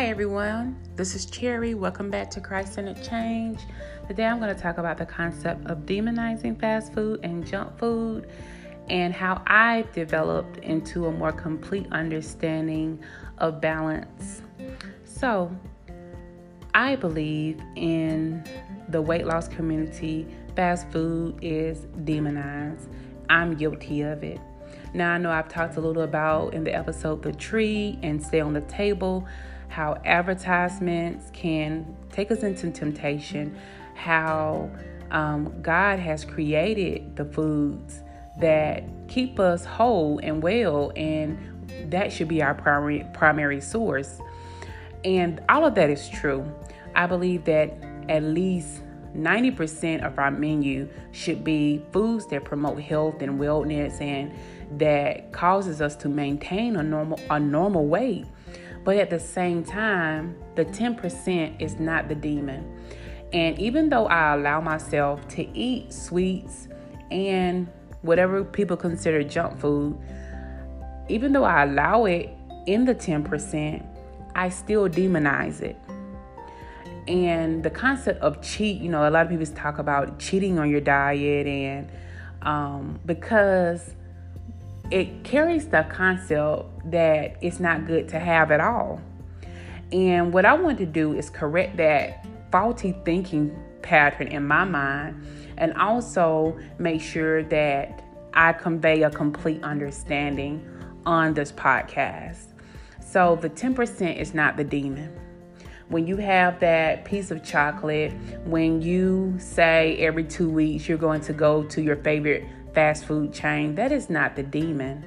Hi everyone, this is Cherry. Welcome back to Christ-Centered Change. Today I'm going to talk about the concept of demonizing fast food and junk food and how I've developed into a more complete understanding of balance. So, I believe in the weight loss community, fast food is demonized. I'm guilty of it. Now, I know I've talked a little about in the episode The Tree and Stay on the Table, how advertisements can take us into temptation, how God has created the foods that keep us whole and well, and that should be our primary source. And all of that is true. I believe that at least 90% of our menu should be foods that promote health and wellness and that causes us to maintain a normal weight. But at the same time, the 10% is not the demon. And even though I allow myself to eat sweets and whatever people consider junk food, even though I allow it in the 10%, I still demonize it. And the concept of cheat, a lot of people talk about cheating on your diet, and because it carries the concept that it's not good to have at all. And what I want to do is correct that faulty thinking pattern in my mind, and also make sure that I convey a complete understanding on this podcast. So the 10% is not the demon. When you have that piece of chocolate, when you say every 2 weeks you're going to go to your favorite fast food chain, that is not the demon.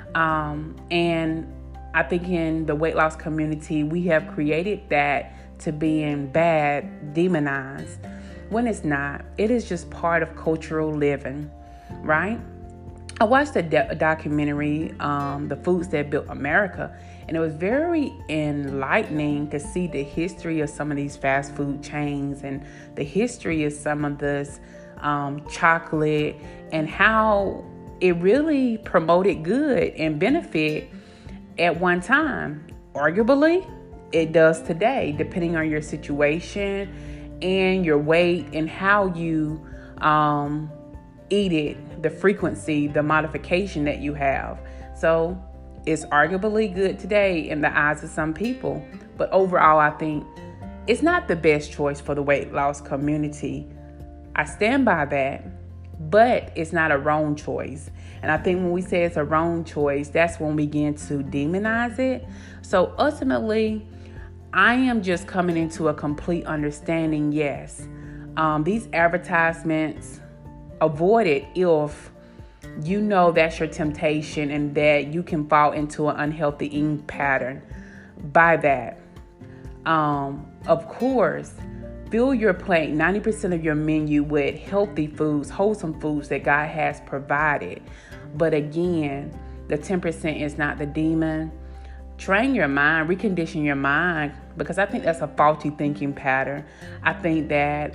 And I think in the weight loss community, we have created that to being bad, demonized, when it's not. It is just part of cultural living, right? I watched a documentary, The Foods That Built America, and it was very enlightening to see the history of some of these fast food chains and the history of some of this chocolate and how it really promoted good and benefit at one time. Arguably, it does today, depending on your situation and your weight and how you eat it, the frequency, the modification that you have. So it's arguably good today in the eyes of some people. But overall, I think it's not the best choice for the weight loss community. I stand by that, but it's not a wrong choice. And I think when we say it's a wrong choice, that's when we begin to demonize it. So ultimately, I am just coming into a complete understanding. Yes, these advertisements, avoid it if you know that's your temptation and that you can fall into an unhealthy eating pattern by that. Of course, fill your plate, 90% of your menu, with healthy foods, wholesome foods that God has provided. But again, the 10% is not the demon. Train your mind, recondition your mind, because I think that's a faulty thinking pattern. I think that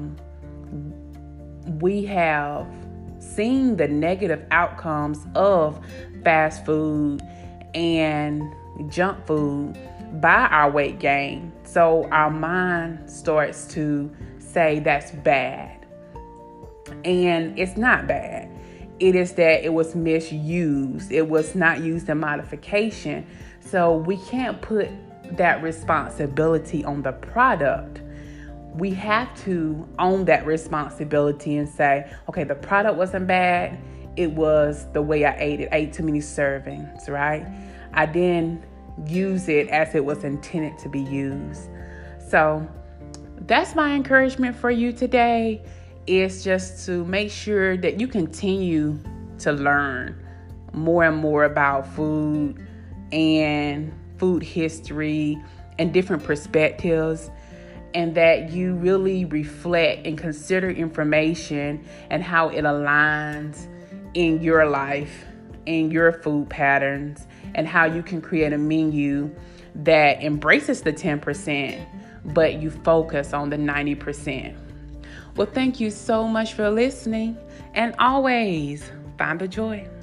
we have seen the negative outcomes of fast food and junk food by our weight gain. So our mind starts to say that's bad. And it's not bad. It is that it was misused. It was not used in modification. So we can't put that responsibility on the product. We have to own that responsibility and say, okay, the product wasn't bad. It was the way I ate it. I ate too many servings, right? I didn't use it as it was intended to be used. So that's my encouragement for you today, is just to make sure that you continue to learn more and more about food and food history and different perspectives, and that you really reflect and consider information and how it aligns in your life, in your food patterns, and how you can create a menu that embraces the 10%, but you focus on the 90%. Well, thank you so much for listening, and always find the joy.